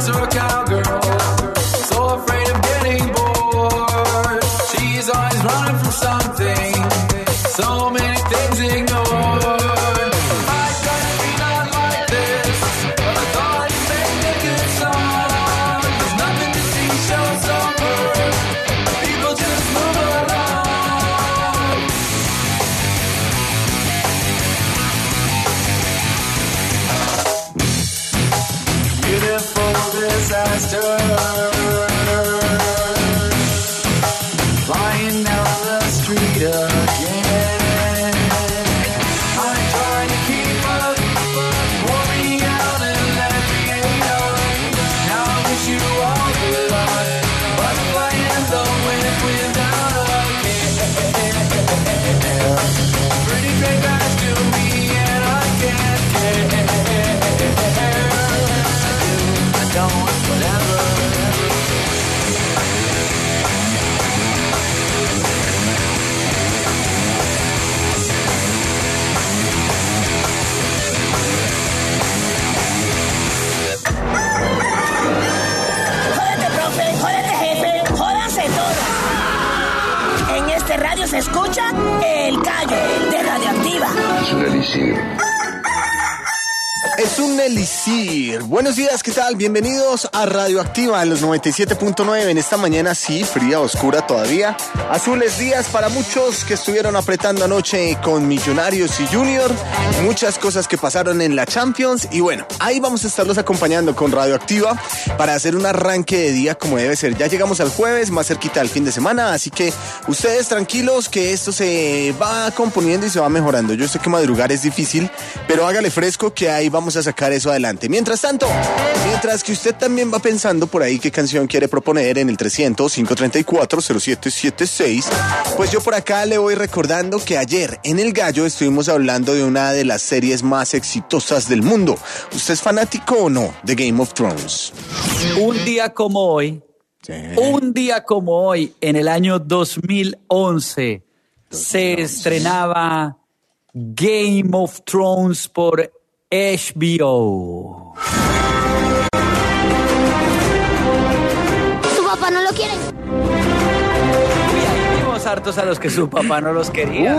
or a cowgirl, so afraid of getting bored. She's always running from something, so many things ignored. I couldn't be not like this, but I thought you'd make a good song. There's nothing to see, show's over, people just move along. Beautiful disaster, flying down the street again. I'm trying to keep up, pour me out and let me out. Now I wish you all good luck, but I'm playing the wind without a care. Pretty great guys to me and I can't care. I don't, whatever. Jódete, profe, jódete, jefe, jódanse todos. En este radio se escucha El Gallo de Radioactiva. Es un elixir. Es un elixir. Buenos días, ¿qué tal? Bienvenidos a Radioactiva en los 97.9 en esta mañana, sí, fría, oscura todavía. Azules días para muchos que estuvieron apretando anoche con Millonarios y Junior. Muchas cosas que pasaron en la Champions. Y bueno, ahí vamos a estarlos acompañando con Radioactiva para hacer un arranque de día como debe ser. Ya llegamos al jueves, más cerquita del fin de semana, así que ustedes tranquilos que esto se va componiendo y se va mejorando. Yo sé que madrugar es difícil, pero hágale fresco que ahí vamos a sacar eso adelante. Mientras tanto, mientras que usted también va pensando por ahí qué canción quiere proponer en el 300-534-0776, pues yo por acá le voy recordando que ayer en El Gallo estuvimos hablando de una de las series más exitosas del mundo. ¿Usted es fanático o no de Game of Thrones? Un día como hoy, Sí. un día como hoy, en el año 2011, se estrenaba Game of Thrones por HBO. Su papá no lo quiere. Uy, ahí vimos hartos a los que su papá no los quería.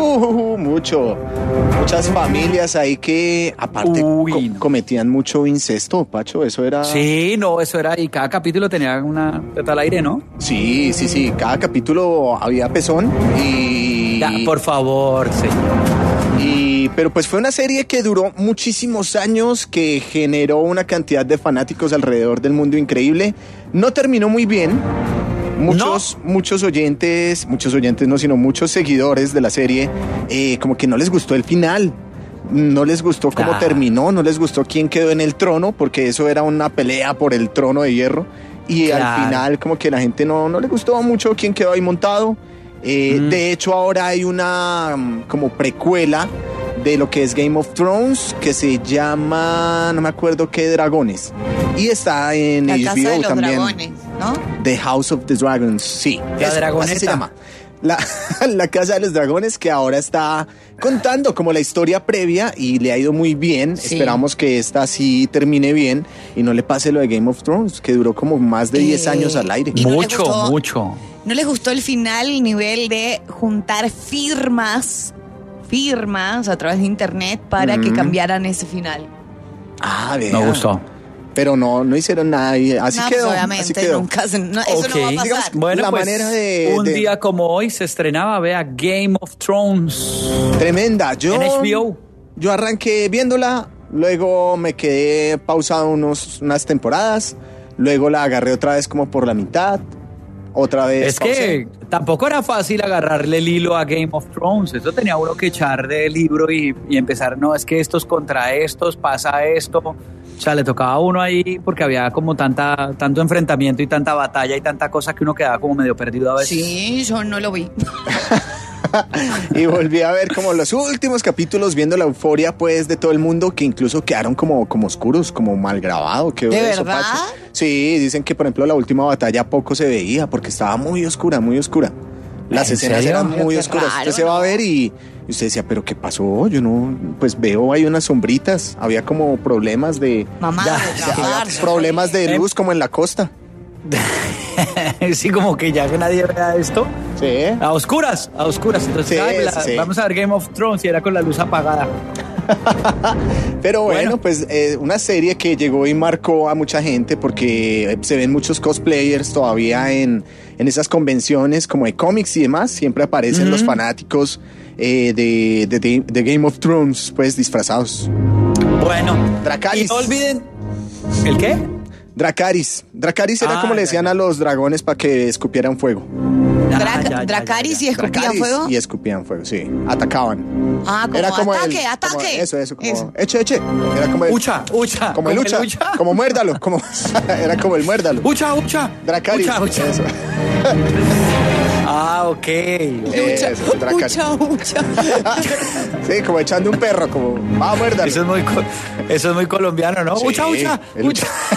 Muchas familias ahí que aparte Uy, no. cometían mucho incesto, Pacho, eso era... Sí, no, eso era, y cada capítulo tenía una teta al aire, ¿no? Sí, cada capítulo había pezón y... Ya, por favor, señor. Pero pues fue una serie que duró muchísimos años, que generó una cantidad de fanáticos alrededor del mundo increíble. No terminó muy bien. Muchos oyentes no, sino muchos seguidores de la serie, como que no les gustó el final. No les gustó cómo terminó, no les gustó quién quedó en el trono, porque eso era una pelea por el trono de hierro. Y al final como que la gente no le gustó mucho quién quedó ahí montado. De hecho, ahora hay una como precuela de lo que es Game of Thrones, que se llama, no me acuerdo qué, Dragones. Y está en La HBO Casa de los también. Dragones, ¿no? The House of the Dragons, sí. La Dragoneta. Así se llama. La Casa de los Dragones, que ahora está contando como la historia previa y le ha ido muy bien. Sí. Esperamos que esta sí termine bien y no le pase lo de Game of Thrones, que duró como más de 10 años al aire. Y no le Mucho, gustó. mucho. ¿No les gustó el final, el nivel de juntar firmas a través de internet para que cambiaran ese final? Ah, vea. No gustó. Pero no hicieron nada y así No, quedó. pues obviamente, así quedó. nunca eso no va a Ok. pasar. Digamos, Bueno, la pues, manera de... un día como hoy se estrenaba, vea, Game of Thrones Tremenda. Yo en HBO. arranqué viéndola, luego me quedé pausado unas temporadas, luego la agarré otra vez como por la mitad, otra vez Es que tampoco era fácil agarrarle el hilo a Game of Thrones. Eso tenía uno que echar del libro y empezar, no, es que estos contra estos, pasa esto. O sea, le tocaba a uno ahí porque había como tanto enfrentamiento y tanta batalla y tanta cosa que uno quedaba como medio perdido a veces. Sí, yo no lo vi. Y volví a ver como los últimos capítulos, viendo la euforia pues de todo el mundo, que incluso quedaron como oscuros, como mal grabado. ¿De verdad? Sí, dicen que por ejemplo la última batalla poco se veía porque estaba muy oscura, muy oscura. Las ¿En escenas serio? eran muy Qué oscuras. raro, Usted se va a ¿no? ver y usted decía, ¿pero qué pasó? Yo no, pues veo ahí unas sombritas. Había como problemas de... Mamá, Ya, de ya, trabajar. había problemas de luz como en la costa. Sí, como que ya que nadie vea esto. Sí. A oscuras, a oscuras. Entonces, Sí, ay, sí. vamos a ver Game of Thrones y era con la luz apagada. Pero bueno, Bueno. pues una serie que llegó y marcó a mucha gente porque se ven muchos cosplayers todavía en esas convenciones como de cómics y demás. Siempre aparecen los fanáticos de Game of Thrones, pues disfrazados. Bueno. Dracarys. Y no olviden... ¿El qué? Dracarys. Dracarys era Ah, como le ya, decían ya. a los dragones para que escupieran fuego. Dracarys y escupían Dracarys fuego. y escupían fuego, sí. Atacaban. Ah, como ataque, ataque. Eso, como eche. Era como el, Ucha. como el lucha, como muérdalo, como era como el muérdalo. Ucha. Dracarys. Ucha. Eso. Ah, ok. Eso, Dracarys. Ucha. Sí, como echando un perro, como va, muérdalo. Eso es muy colombiano, ¿no? Sí, Ucha. el-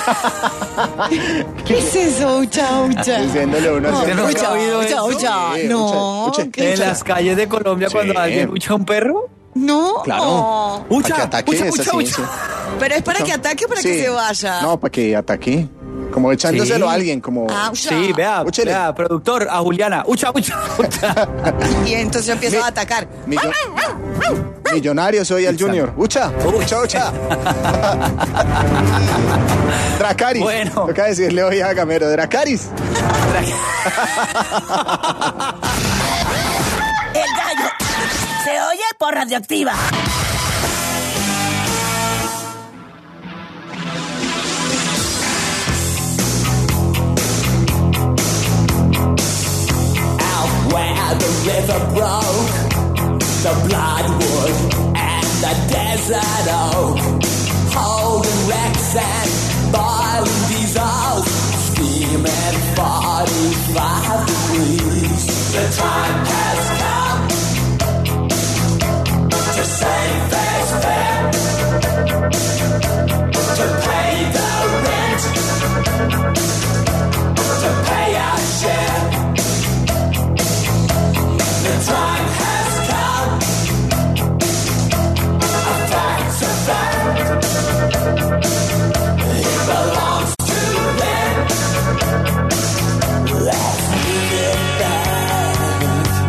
¿Qué es eso? Ucha. Diciéndole uno así. ¿Usted nunca Ucha, ha oído eso? ucha. Sí, No. ucha. ¿qué En las calles de Colombia Sí. cuando alguien ucha a un perro. No. Claro. Ucha, Para que ataque, es así, sí. Pero es para que ataque o para que Sí. se vaya. No, para que ataque. Como echándoselo Sí. a alguien, como... Ah, ucha. Sí, Úchele. vea, productor, a Juliana. Ucha. Y entonces empieza a atacar. Millonario soy el Junior. Ucha. Dracarys. Bueno. Toca decirle hoy a Gamero. Dracarys. El gallo se oye por Radioactiva. Out where the river broke, the bloodwood and the desert oak, holding wrecks and boiling diesels, steaming 45 degrees. The time has come to save this fare, to pay the rent, to pay our share. The time has come. A fact's a fact. It belongs to them. Let's give it back.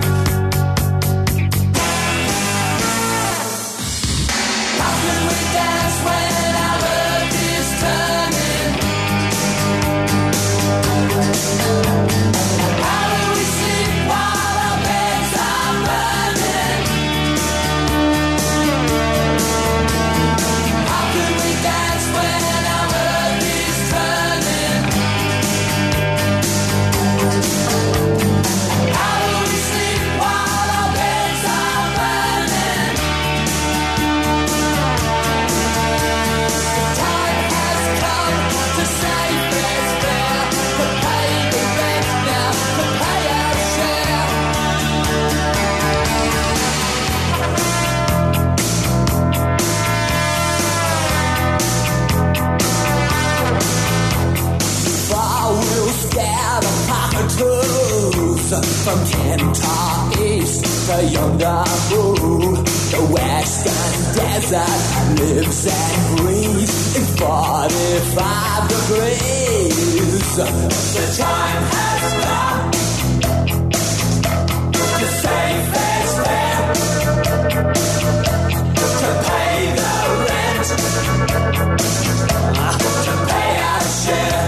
How can we dance when our world is turning? How do we sleep while our beds are burning? How can we dance when our world is turning? How do we sleep while our beds are burning? The time has come to save this fair, to pay the rent now, to pay our share. Far we'll scatter cockatoos from Kentar East to Yondabu. The western desert lives and breathes in 45 degrees. The time has come to save this fair, to pay the rent, to pay our share.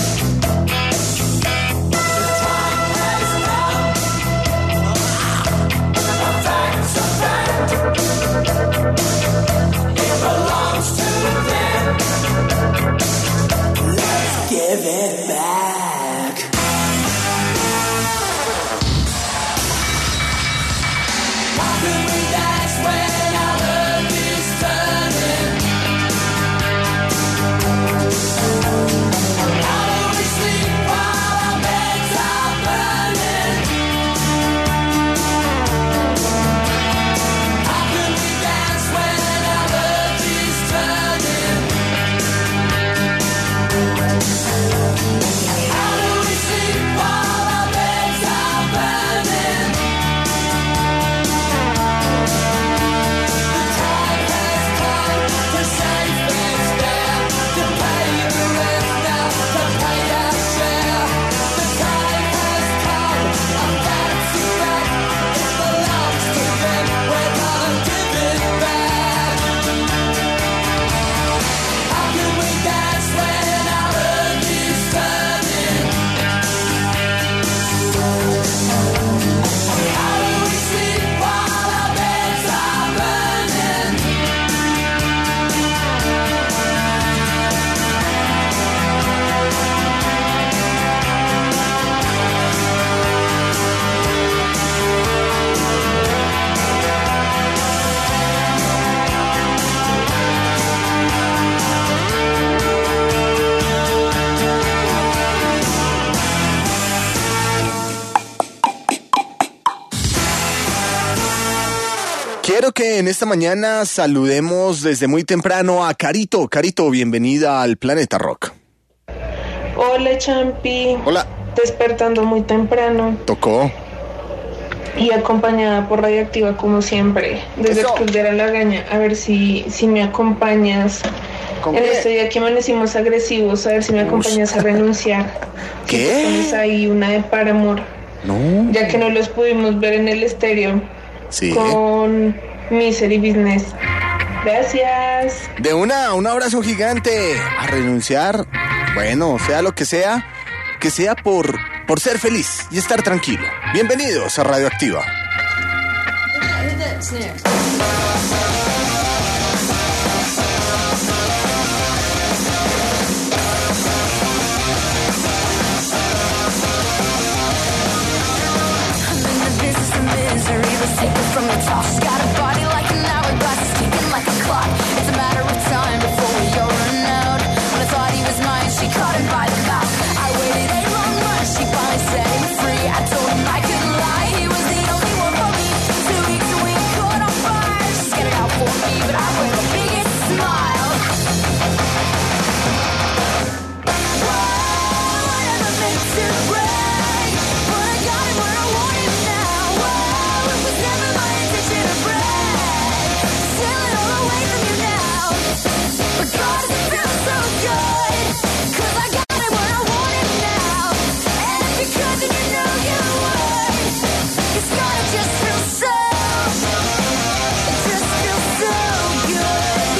The time has come. A fact's a fact. It belongs to them. Let's give it back. Claro que en esta mañana saludemos desde muy temprano a Carito. Carito, bienvenida al Planeta Rock. Hola, Champi. Hola. Despertando muy temprano Tocó. y acompañada por Radioactiva como siempre, desde Eso. el Club de la Lagaña. A ver si me acompañas ¿Con en qué? este día que amanecimos agresivos, a ver si me acompañas a renunciar. ¿Qué? Si te pones ahí una de Paramore, No. ya que no los pudimos ver en el estéreo Sí. con Misery Business. Gracias. De un abrazo gigante a renunciar. Bueno, sea lo que sea por ser feliz y estar tranquilo. Bienvenidos a Radioactiva. From the top, she's got a body like an hourglass, it's ticking like a clock. It's a matter of time before we all run out. When I thought he was mine, she caught him by the mouth. I waited 8 long months, she finally set him free. I told him I couldn't lie, he was the only one for me. 2 weeks and we caught on fire. She's got it out for me, but I wear the biggest smile. Whoa, I never meant to break, but I got him where I want him now. Whoa, it was never my intention to break, stealing all away from you now. But God, it feels so good, 'cause I got him where I want him now. And if you could, then you know you would, 'cause God, it just feels so, it just feels so good.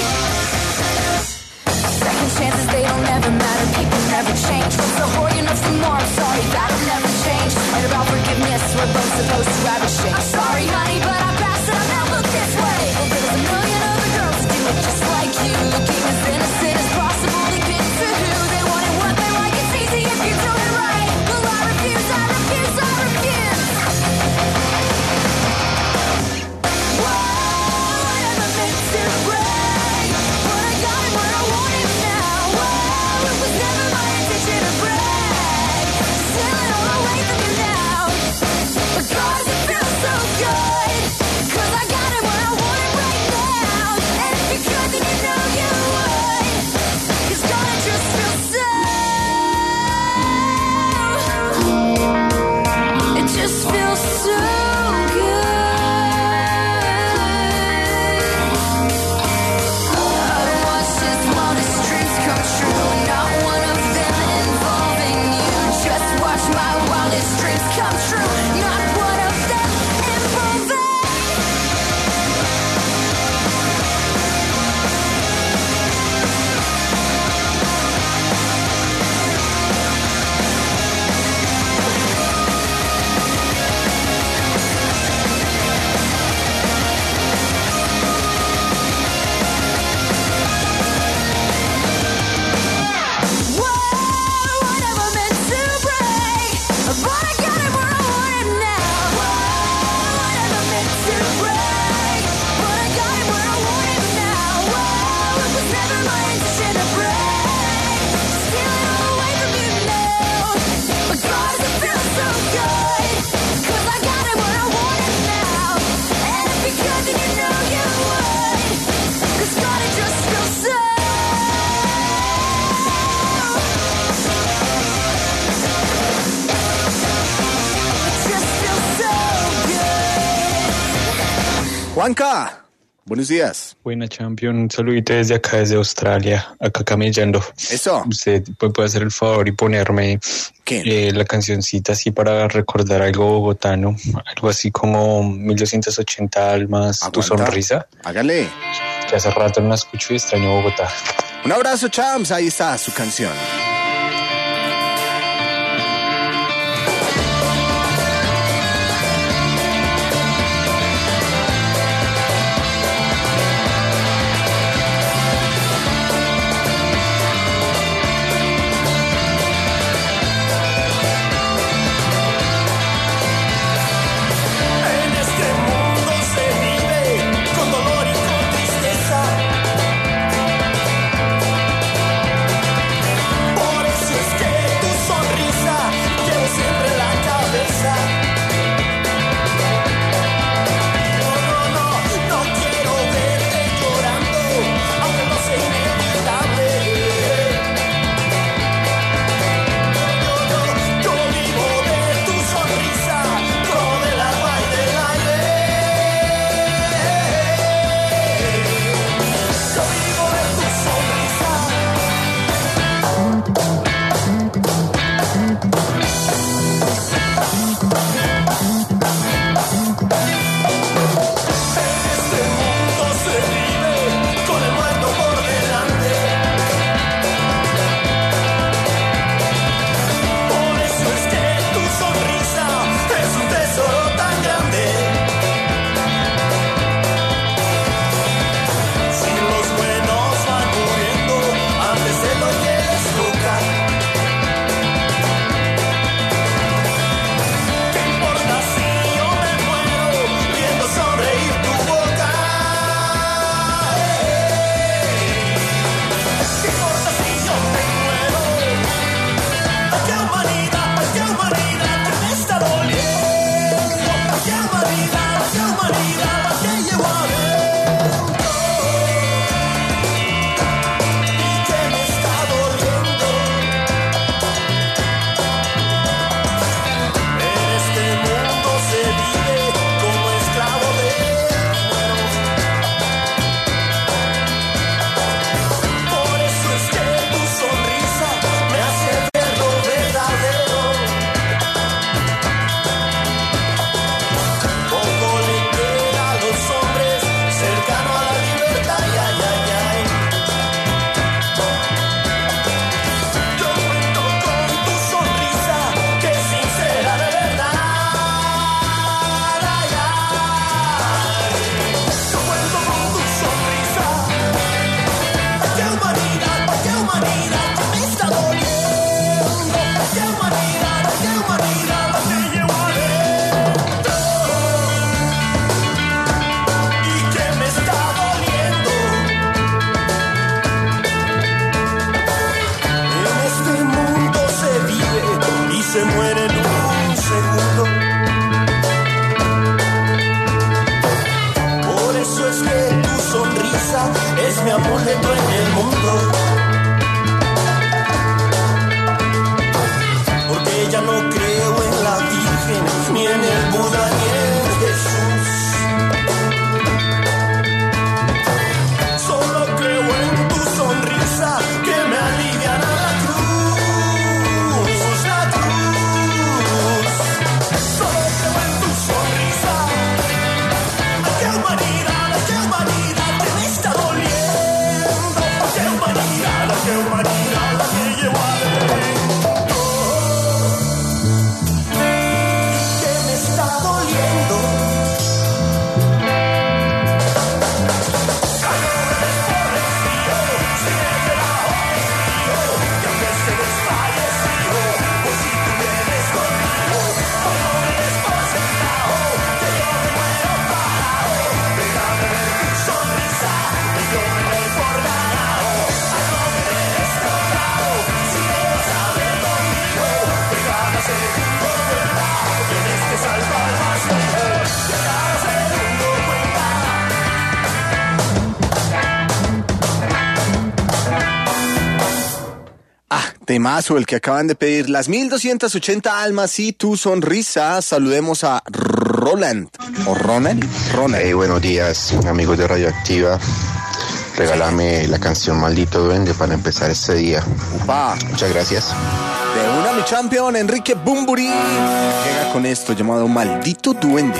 Second chances, they don't ever matter, people never change. Was the whore you know some more? I'm sorry, that'll never change. And about forgiveness, we're both supposed to have a shake. I'm sorry, honey, but I passed it, I've never looked this way. Well, there's a million other girls who do it just like you, looking as innocent as possible to get to who they want and what they like. It's easy if you do it right. Well, I refuse, I refuse, I refuse. Whoa, I never meant to break, but I got him where I want him now. Whoa, it was never my intention to break, stealing all away from you now. But God, it feels so good, 'cause I got him where I want him right now. And if you could, then you know you would, 'cause God, it just feels so, it just feels so good. I watched his wildest dreams come true, not one of them involving you. Just watch my wildest dreams come true, not one of them involving. Whoa, I never meant to break, but I got him where I want him now. Whoa, I never meant to break, but I got him where I want him now. Whoa, it was never my intention to break, stealing all away from you now. But God, it feels so good, 'cause I got him where I want him now. And if you could, then you know you would, 'cause God, it just feels so, it just feels so good. Juanca, buenos días. Buena Champion, un saludito desde acá, desde Australia, acá camellando. Eso. Usted puede hacer el favor y ponerme ¿Qué? la cancioncita así para recordar algo bogotano, algo así como 1280 almas, tu Aguanta. sonrisa, Hágale. que hace rato no la escucho y extraño Bogotá. Un abrazo, Champs. Ahí está su canción. En este mundo se vive con dolor y con tristeza. Por boleto en el mundo. Porque ya no creo en la Virgen, ni en el Buda, ni en Jesús. Solo creo en tu sonrisa que me aliviará la cruz, la cruz. Solo creo en tu sonrisa. ¡Qué humanidad que me está doliendo! ¡Qué humanidad la que llevo adentro! Que me está doliendo. Temazo el que acaban de pedir. Las 1280 almas y tu sonrisa. Saludemos a Roland. ¿O Ronald? Ronald. Hey, buenos días, amigos de Radioactiva. Regálame la canción Maldito Duende para empezar este día. Upa. Muchas gracias. De una, mi champion, Enrique Bumburi. Llega con esto llamado Maldito Duende.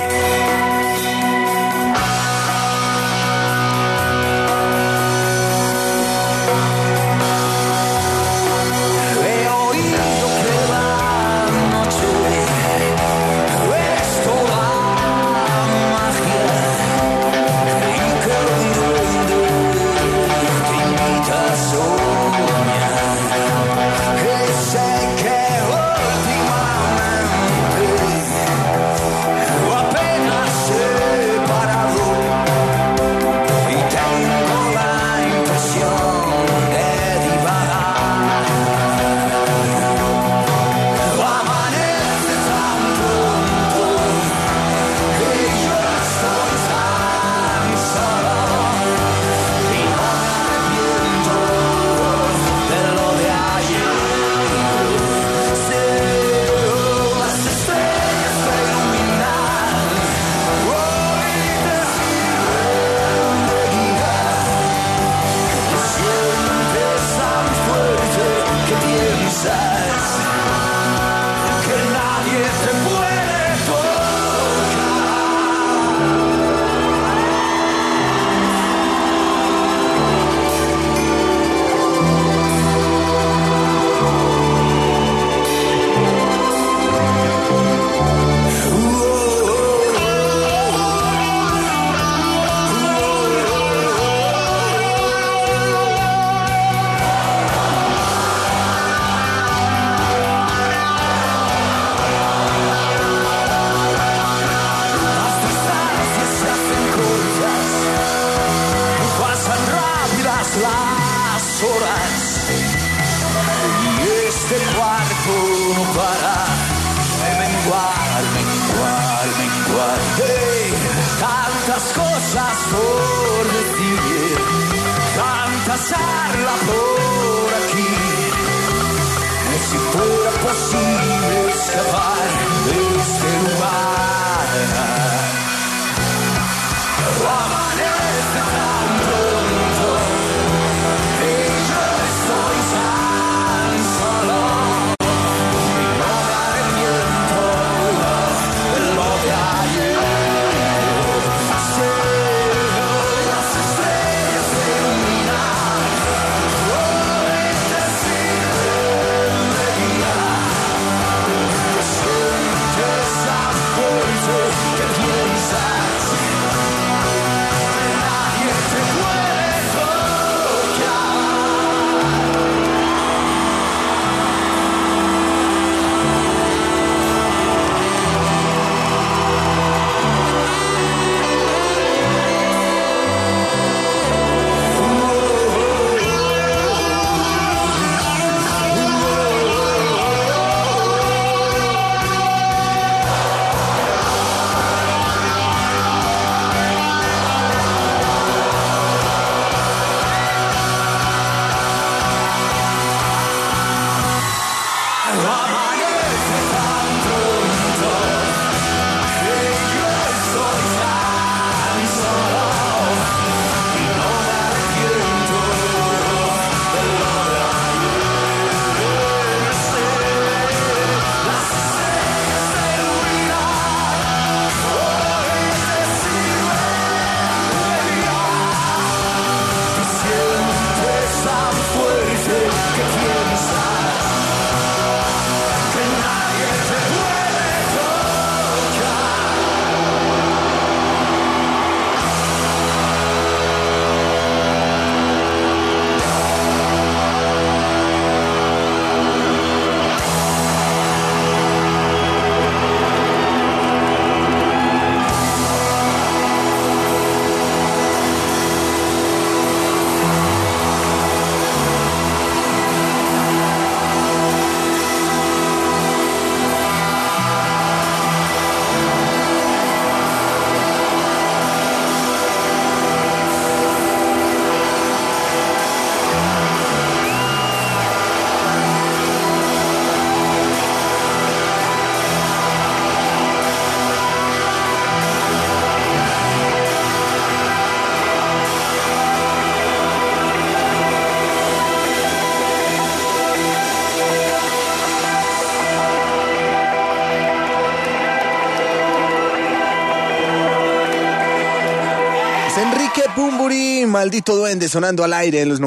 Sí. cuando amanece tan pronto, que yo estoy tan solo y no me arrepiento de lo de ayer. Las estrellas se iluminan, hoy te sirven de guía. Te sientes tan fuerte que piensas que nadie te puede tocar. Es Enrique Bunbury, Maldito Duende, sonando al aire en los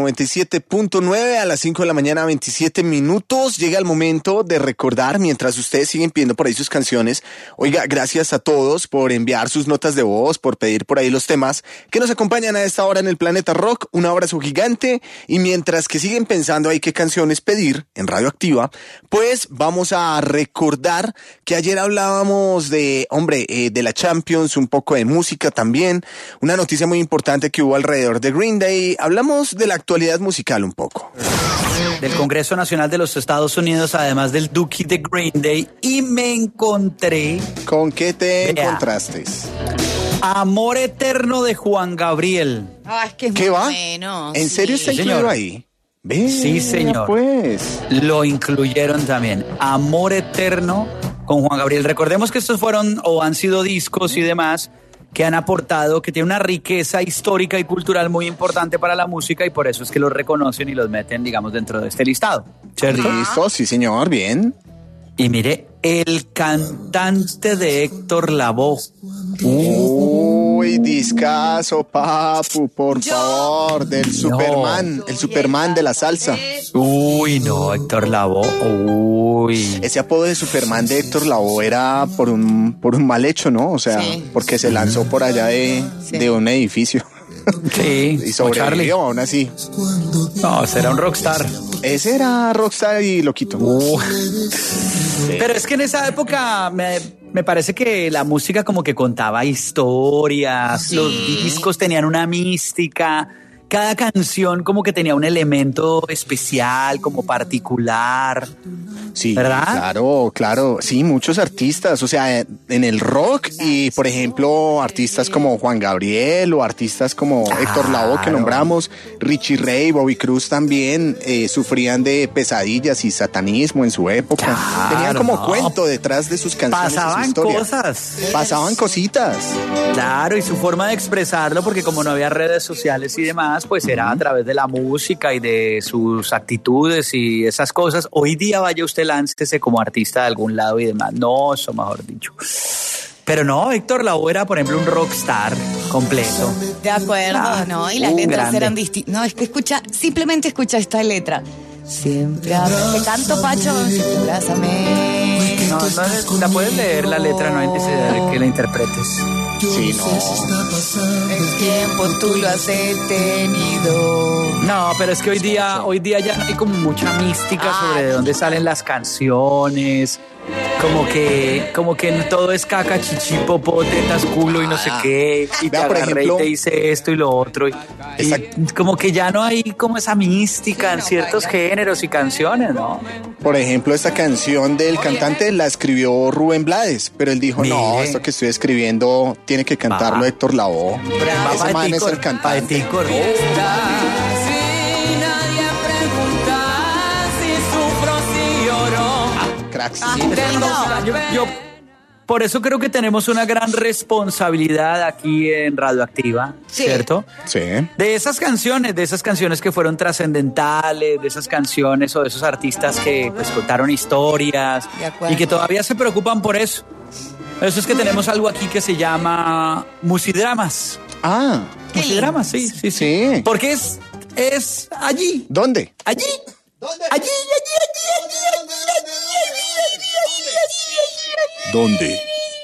97.9 a las 5 de la mañana, 27 minutos. Llega el momento de recordar, mientras ustedes siguen pidiendo por ahí sus canciones. Oiga, gracias a todos por enviar sus notas de voz, por pedir por ahí los temas que nos acompañan a esta hora en el Planeta Rock. Un abrazo gigante. Y mientras que siguen pensando ahí qué canciones pedir en Radioactiva, pues vamos a recordar que ayer hablábamos de, de la Champions, un poco de música también. Una noticia muy importante que hubo alrededor de Green Day. Hablamos de la actualidad musical un poco. Del Congreso Nacional de los Estados Unidos, además del Dookie de Green Day, y me encontré... ¿Con qué te encontraste? Amor Eterno de Juan Gabriel. Ay, es que es ¿Qué muy va? bueno. ¿En serio está Sí, incluido señor. ahí? Ve, Sí, señor. Pues. Lo incluyeron también. Amor Eterno con Juan Gabriel. Recordemos que estos fueron o han sido discos y demás que han aportado, que tienen una riqueza histórica y cultural muy importante para la música, y por eso es que los reconocen y los meten, digamos, dentro de este listado, ¿cierto? Listo, sí señor, bien. Y mire, el cantante de Héctor Lavoe. Uy, discazo, papu, por favor, del Superman, el Superman de la salsa. Uy, no, Héctor Lavoe. Uy. Ese apodo de Superman de Héctor Lavoe era por un mal hecho, ¿no? O sea, Sí. porque se lanzó por allá de un edificio. Sí, Y como Charlie. sobrevivió aún así. No, será un rockstar. Ese era rockstar y loquito. Pero es que en esa época me parece que la música como que contaba historias, los discos tenían una mística, cada canción como que tenía un elemento especial, como particular. Sí, ¿verdad? claro. Sí, muchos artistas, o sea, en el rock y, por ejemplo, artistas como Juan Gabriel o artistas como Héctor Lavoe que nombramos, Richie Ray, Bobby Cruz también sufrían de pesadillas y satanismo en su época. Claro, Tenían como no. cuento detrás de sus canciones y su Pasaban historia. cosas. Pasaban cositas. Claro, y su forma de expresarlo, porque como no había redes sociales y demás, pues era a través de la música y de sus actitudes y esas cosas. Hoy día vaya usted, láncese como artista de algún lado y demás. No, eso mejor dicho. Pero no, Héctor Lavoe era, por ejemplo, un rockstar completo. De acuerdo, Ah, ¿no? Y las letras grande. eran distintas. No, es que simplemente escucha esta letra. Siempre te canto, Pacho, siempre abrázame. No, la puedes leer la letra, no hay necesidad de que la interpretes. Sí, no. El tiempo tú lo has detenido. No, pero es que hoy día ya no hay como mucha mística sobre de dónde salen las canciones. Como que todo es caca, chichi, popó, tetas, culo y no sé qué. Y te Vea, por agarré ejemplo, y te dice esto y lo otro. Y como que ya no hay como esa mística en ciertos géneros y canciones, ¿no? Por ejemplo, esta canción del cantante la escribió Rubén Blades, pero él dijo, no, Mire. esto que estoy escribiendo tiene que cantarlo Va. Héctor Lavoe. Ese man es el cantante. Si nadie pregunta si sufro, si lloro, cracks. Ah, Sí, Yo por eso creo que tenemos una gran responsabilidad aquí en Radioactiva, Sí. ¿cierto? sí. De esas canciones que fueron trascendentales, de esas canciones o de esos artistas que pues contaron historias De acuerdo. y que todavía se preocupan por eso. Eso es que tenemos algo aquí que se llama Musidramas. Ah, Qué Musidramas, sí, sí, sí. sí. Porque es allí, ¿Dónde? allí, allí. ¿Dónde?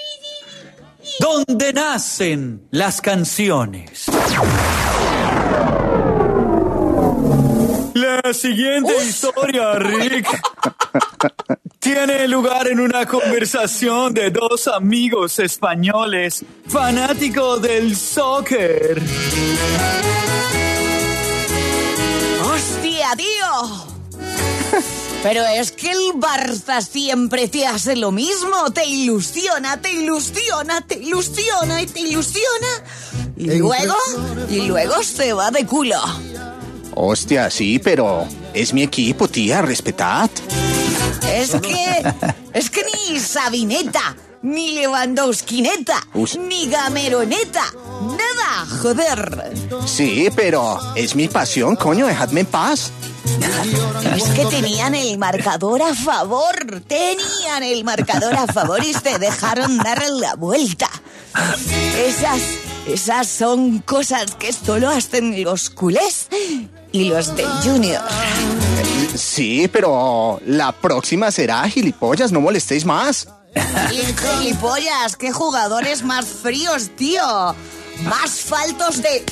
Donde nacen las canciones. La siguiente historia, Rick, tiene lugar en una conversación de dos amigos españoles fanáticos del soccer. ¡Hostia, tío! Pero es que el Barça siempre te hace lo mismo. Te ilusiona, te ilusiona, te ilusiona y te ilusiona. Y luego se va de culo. Hostia, sí, pero es mi equipo, tía, respetad. Es que ni Sabineta, ni Lewandowskineta, Us- ni Gameroneta, nada, joder. Sí, pero es mi pasión, coño, dejadme en paz. Es que tenían el marcador a favor, y se dejaron dar la vuelta. Esas son cosas que solo hacen los culés y los del Junior. Sí, pero la próxima será gilipollas, no molestéis más. Y gilipollas, qué jugadores más fríos, tío. Más faltos de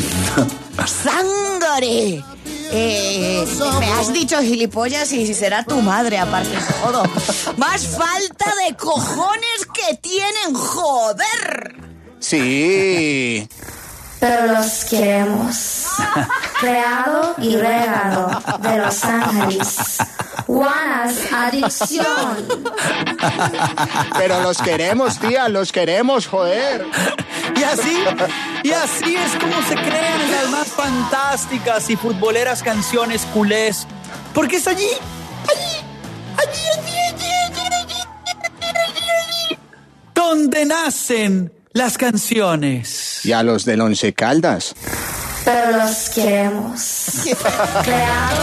sangre. Me has dicho gilipollas y será tu madre aparte de todo. Más falta de cojones que tienen, joder. Sí. Pero los queremos. Creado y regado de Los Ángeles. Juanas Adicción. Pero los queremos, tía, los queremos, joder. Y así es como se crean las más fantásticas y futboleras canciones culés. Porque es allí, donde nacen las canciones. Y a los del Once Caldas. Pero los queremos. Creado.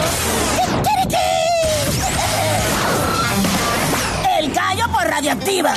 El gallo por Radioactiva.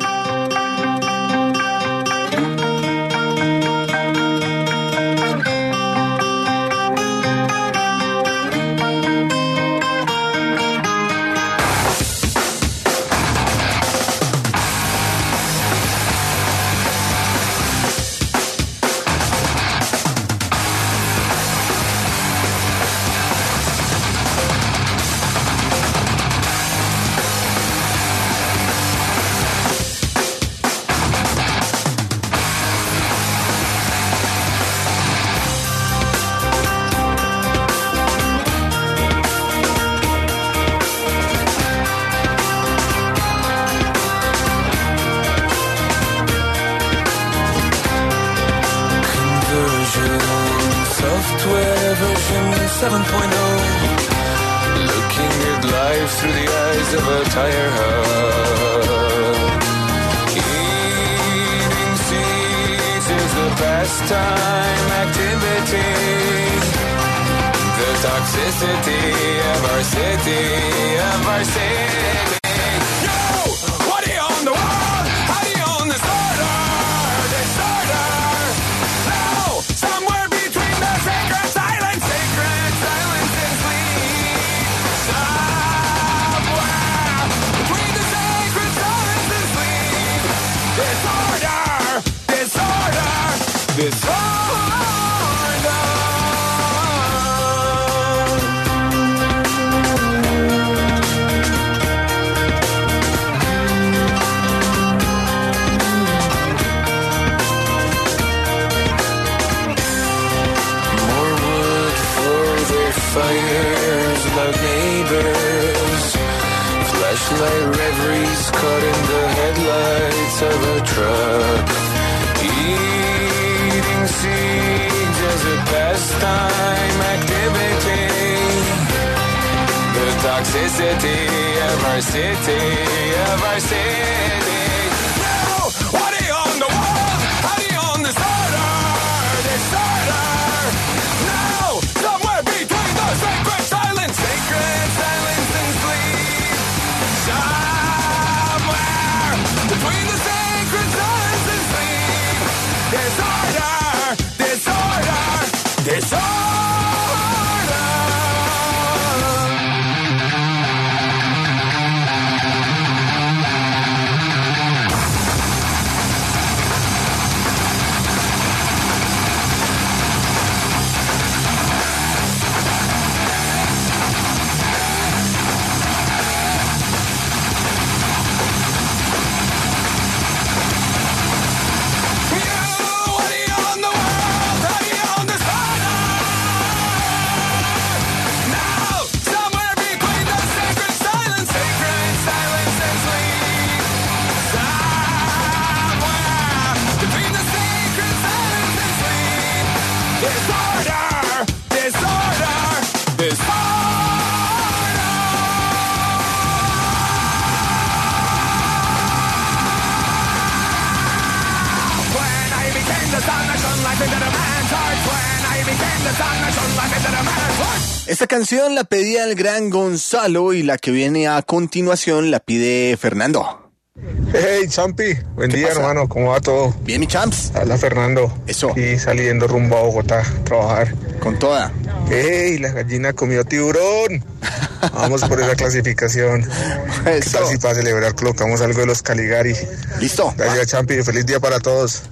Software version 7.0. Looking at life through the eyes of a tire hub. Eating seeds is a pastime activity. The toxicity of our city, Yo! What do you own the world? How do you own the disorder? Now, somewhere between the sacred silence and sleep. Somewhere between the sacred silence and sleep. Disorder. More wood for their fires, loud neighbors. Flashlight reveries caught in the headlights of a truck. Eating seeds as a pastime activity. the toxicity of our city, of our city. Now, what are you on the wall? How do you on disorder? Now, somewhere between the sacred silence and sleep. Somewhere between the sacred silence and sleep. Disorder. Esta canción la pedía el gran Gonzalo y la que viene a continuación la pide Fernando. Hey, Champi, buen día, pasa? hermano, ¿cómo va todo? Bien, mi champs. Habla Fernando. Eso. Y saliendo rumbo a Bogotá a trabajar. Con toda. Hey, la gallina comió tiburón. Vamos por esa clasificación. ¿Qué tal si para celebrar colocamos algo de los Caligari? Listo. Gracias, Champi, feliz día para todos.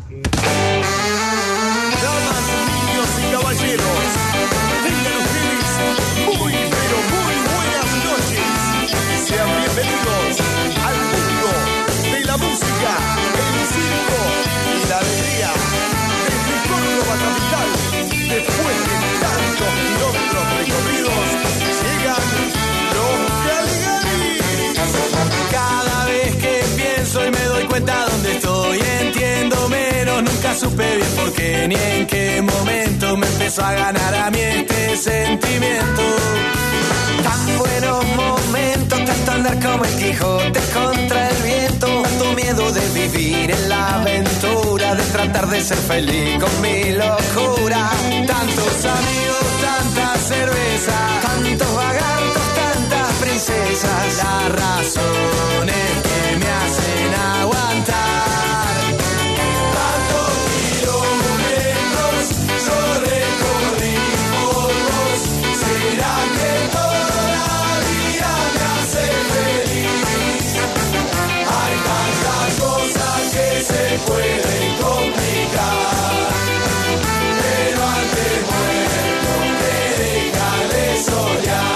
Damas, niños y caballeros, tengan ustedes muy, pero muy buenas noches. Sean bienvenidos al mundo de la música, el circo y la alegría. Desde Córdoba capital, después de tantos kilómetros recorridos, llegan los Caligaris. Cada vez que pienso y me doy cuenta dónde estoy, entiendo menos, nunca supe bien por qué ni en qué momento me empezó a ganar a mí este sentimiento. Tan buenos momentos, tanto andar como el Quijote contra el viento, tanto miedo de vivir en la aventura, de tratar de ser feliz con mi locura. Tantos amigos, tanta cerveza, tantos vagartos, tantas princesas, las razones que me hacen aguantar. Tantos kilómetros yo recorrí por vos, será que toda la vida me hace feliz. Hay tantas cosas que se pueden complicar, pero antes muerto que dejar de soñar.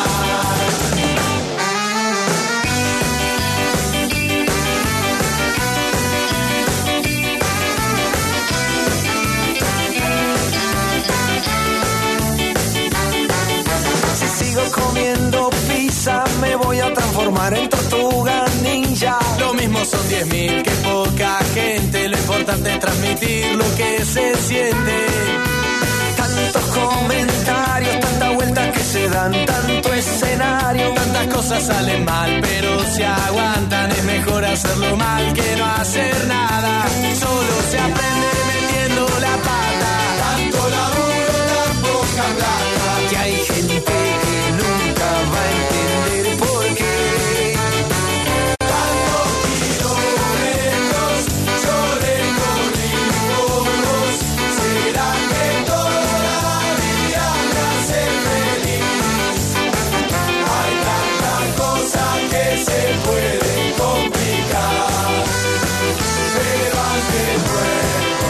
Si sigo comiendo pizza me voy a transformar en tortuga ninja. Lo mismo son 10.000 que poca gente, lo importante es transmitir lo que se siente. Tantos comentarios, tantas vueltas que se dan, tanto escenario, tantas cosas salen mal, pero si aguantan es mejor hacerlo mal que no hacer nada. Solo se aprende metiendo la pata. Tanto laburo, tan poca plata, que hay gente que nunca va a entender por qué. Tantos kilómetros yo recorrí por vos, será que toda la vida me hace feliz. Hay tantas cosas que se pueden complicar, pero antes muerto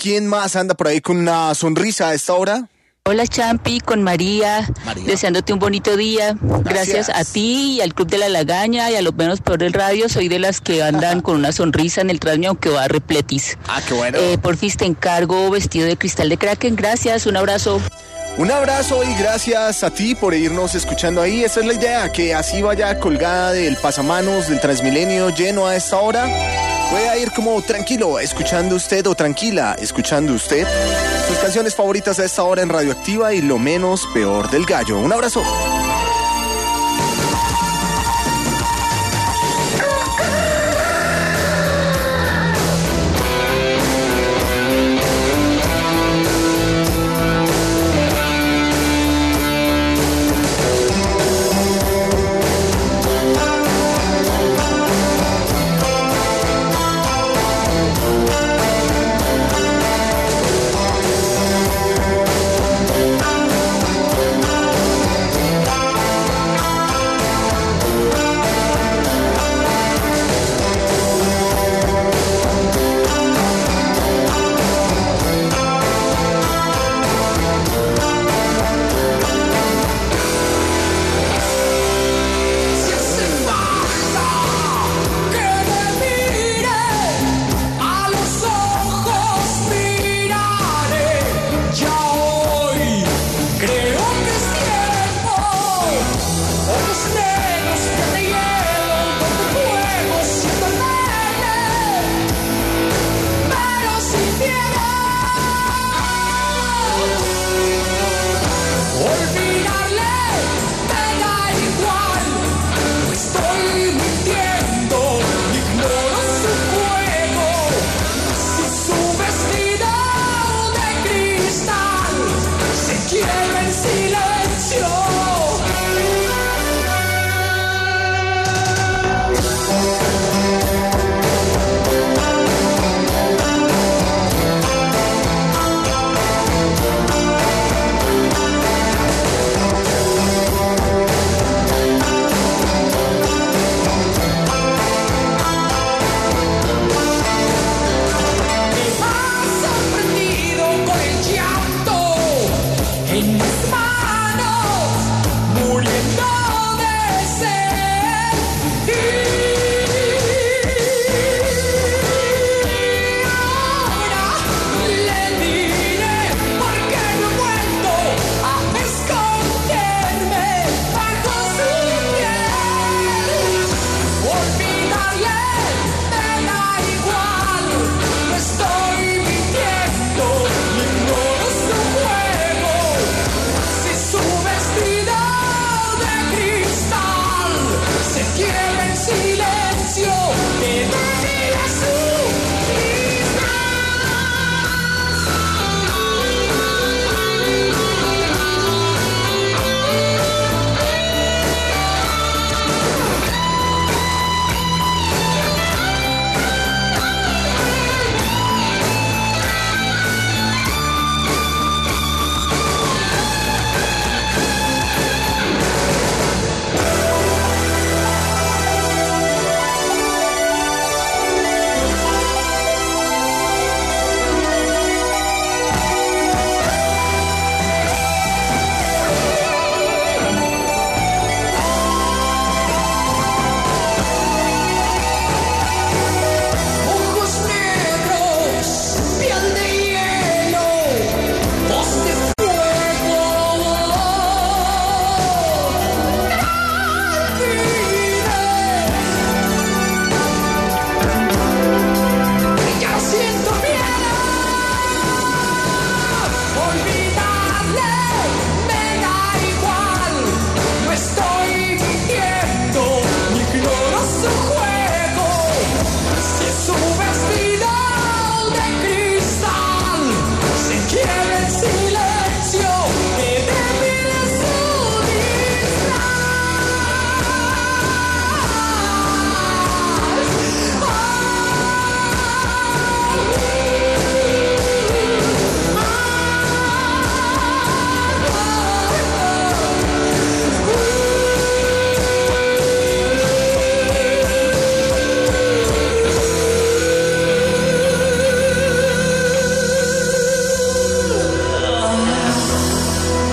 ¿quién más anda por ahí con una sonrisa a esta hora? Hola Champi, con María, deseándote un bonito día. Gracias a ti y al Club de la Lagaña y a los menos peor del radio. Soy de las que andan con una sonrisa en el Transmi, aunque va a repletis. Qué bueno. Porfis, te encargo vestido de cristal de Kraken. Gracias, un abrazo. Un abrazo y gracias a ti por irnos escuchando ahí. Esa es la idea, que así vaya colgada del pasamanos del Transmilenio lleno a esta hora. Pueda ir como tranquilo escuchando usted o tranquila escuchando usted sus canciones favoritas a esta hora en Radioactiva y lo menos peor del gallo. Un abrazo.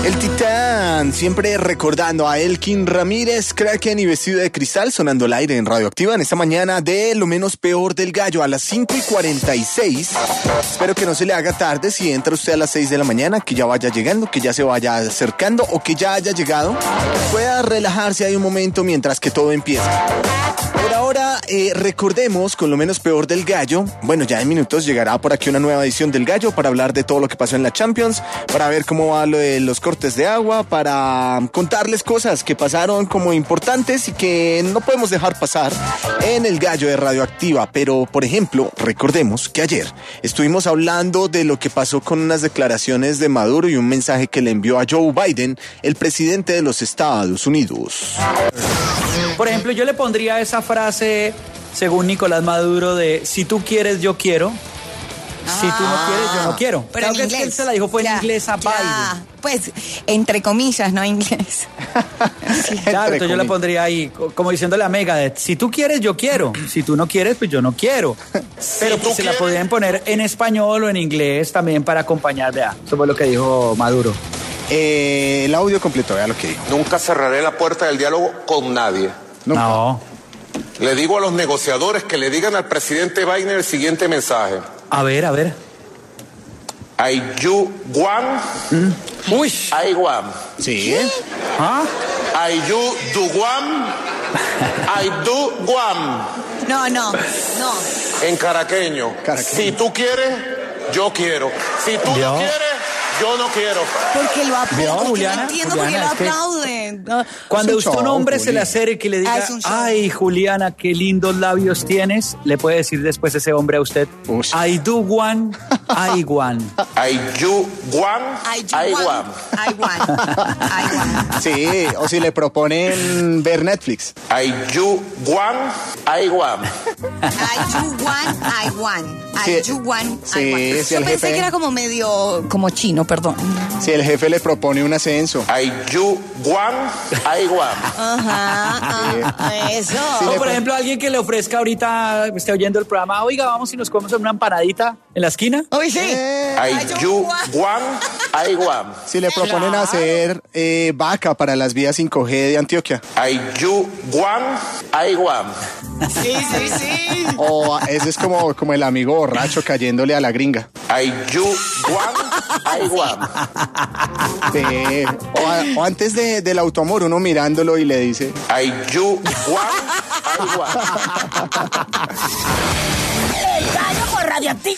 El Titán, siempre recordando a Elkin Ramírez, Kraken y Vestido de Cristal, sonando al aire en Radioactiva en esta mañana de Lo Menos Peor del Gallo a las 5:46. Espero que no se le haga tarde si entra usted a las 6 de la mañana, que ya vaya llegando, que ya se vaya acercando o que ya haya llegado. Pueda relajarse ahí un momento mientras que todo empieza. Por ahora, recordemos con Lo Menos Peor del Gallo. Bueno, ya en minutos llegará por aquí una nueva edición del Gallo para hablar de todo lo que pasó en la Champions, para ver cómo va lo de los cortes de agua, para contarles cosas que pasaron como importantes y que no podemos dejar pasar en el Gallo de Radioactiva. Pero, por ejemplo, recordemos que ayer estuvimos hablando de lo que pasó con unas declaraciones de Maduro y un mensaje que le envió a Joe Biden, el presidente de los Estados Unidos. Por ejemplo, yo le pondría esa frase, según Nicolás Maduro, de si tú quieres, yo quiero. Si tú no quieres, yo no quiero. Pero claro en que inglés. él se la dijo fue en inglés a Biden. Pues, entre comillas, no inglés. Claro, entonces yo le pondría ahí, como diciéndole a Megadeth, si tú quieres, yo quiero. Si tú no quieres, pues yo no quiero. Pero pues se la podrían poner en español o en inglés también para acompañar. Vea, eso fue lo que dijo Maduro. El audio completo, vea lo que dijo. Nunca cerraré la puerta del diálogo con nadie. No. Le digo a los negociadores que le digan al presidente Biden el siguiente mensaje. A ver. I you want. Uy. I want. Sí. ¿Ah? I you do want. I do want. No. En caraqueño. Si tú quieres, yo quiero. Si tú no quieres, yo no quiero. Porque lo aplaude. Juliana, No entiendo por qué Juliana, lo es que aplaude. Cuando usted a un hombre se le acerque y le diga, es un show. ay, Juliana, qué lindos labios tienes, le puede decir después ese hombre a usted, I do want, I want. I you want, I want. Sí, o si le proponen ver Netflix. I you want, I want. I want. Sí, si Yo el pensé jefe, que era como medio, como chino, perdón. si el jefe le propone un ascenso. I you want, I want. Ajá, eso. O por ejemplo, alguien que le ofrezca ahorita, esté oyendo el programa, oiga, vamos y nos comemos una empanadita en la esquina. Uy, sí. I you want, I want. Si le proponen hacer vaca para las vías 5G de Antioquia. I you want, I want. Sí. O ese es como el amigo borracho cayéndole a la gringa. I you want, I want. Sí. O antes del autoamor, uno mirándolo y le dice, I you want, I want. El Gallo con Radioactiva.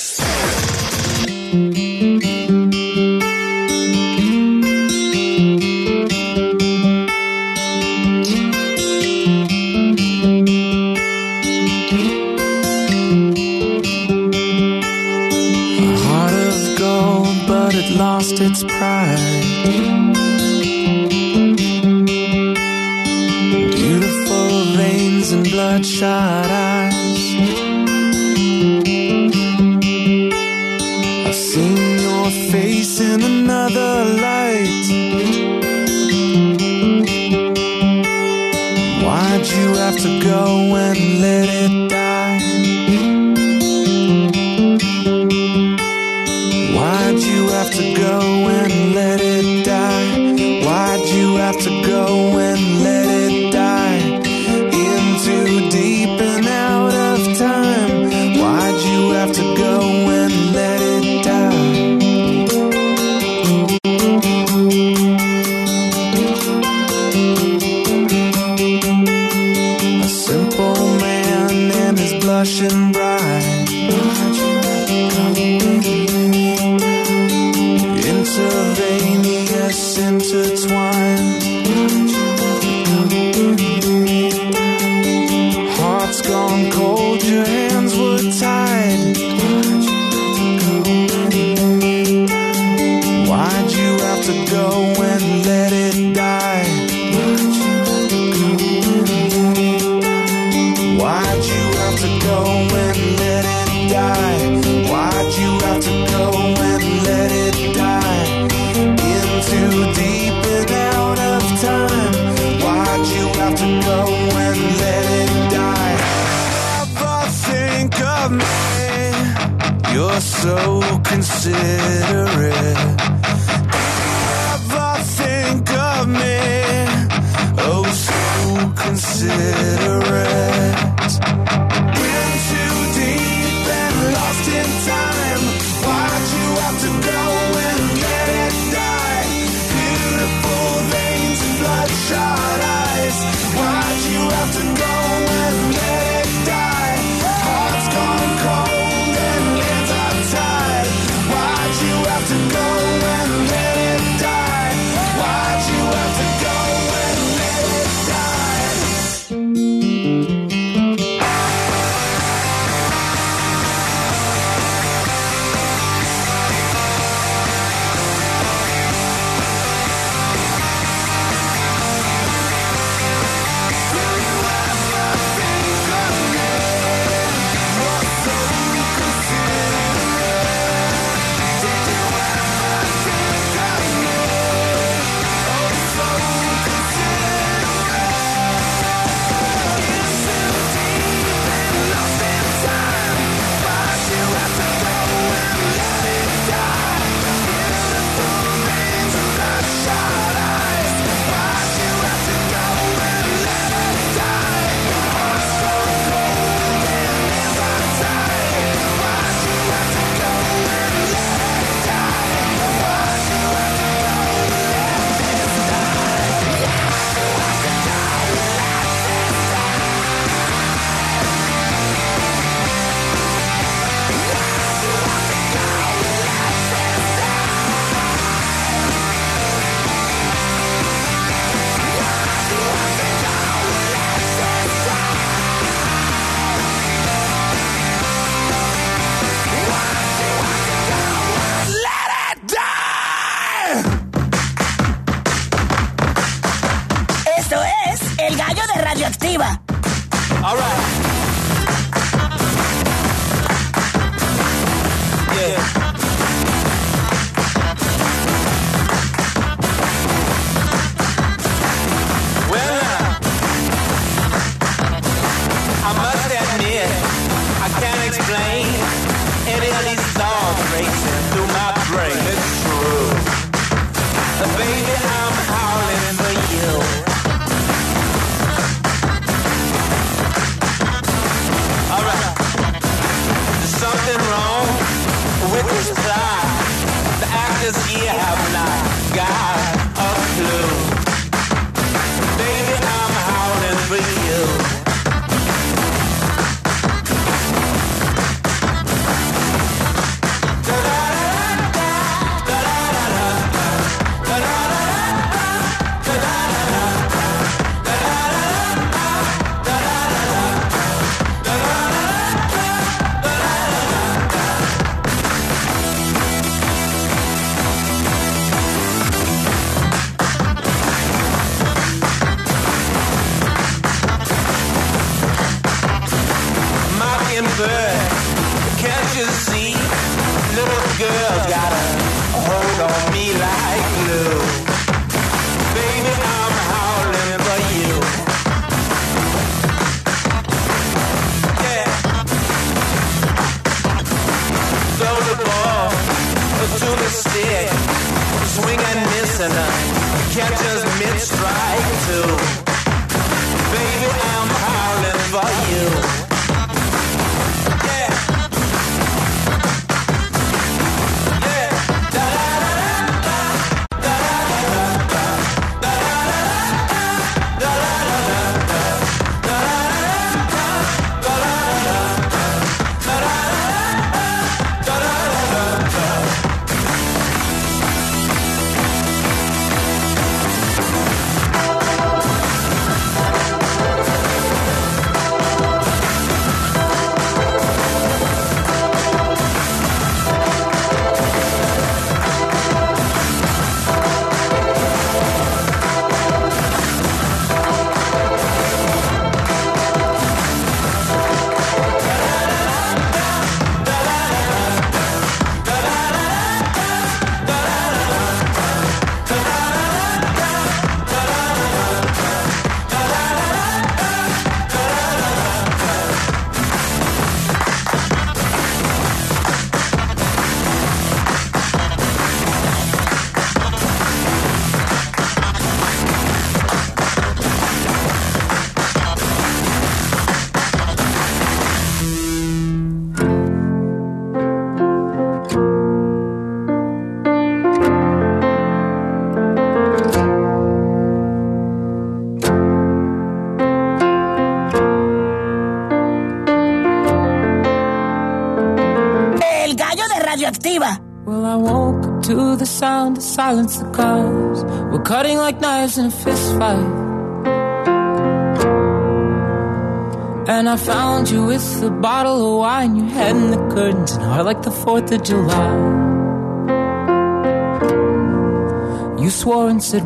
But it lost its pride. Beautiful veins and bloodshot eyes. I've seen your face in another light. Why'd you have to go and let it die? Why'd you have to go and let it die? Why'd you have to go and let it die? In too deep and out of time. Why'd you have to go and let it die? A simple man and his blushing bride. Why'd you have to go? Intravenous intertwined. Heart's gone cold, your hands were tied. Why'd you have to go and let it die? Why'd you have to go and let it die? Why'd you have to go and let it die? Too deep and Radioactiva. All right. Yeah. Well, I must admit, I can't explain any of these thoughts racing through my brain. It's true. Baby, I'm howling for you. All right. There's something wrong with this plot. The actors here have not got a clue. Baby, I'm howling for you. Can't you see? Little girl's got a hold on me like glue. Baby, I'm howling for you. Yeah. Throw the ball to the stick. Swing and miss and catch us mid-strike too. Baby, I'm howling for you. Well, I woke up to the sound of silence. The cars were cutting like knives in a fist fight. And I found you with a bottle of wine, your head in the curtains, and heart like the 4th of July. You swore and said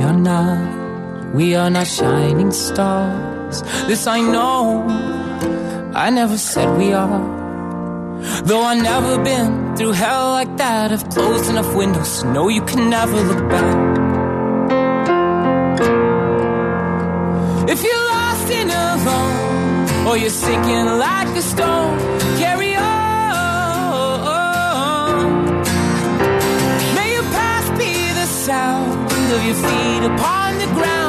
we are not shining stars. This I know, I never said we are. Though I've never been through hell like that, I've closed enough windows to know you can never look back. If you're lost and alone, or you're sinking like a stone, carry on. May your past be the sound of your feet upon the ground.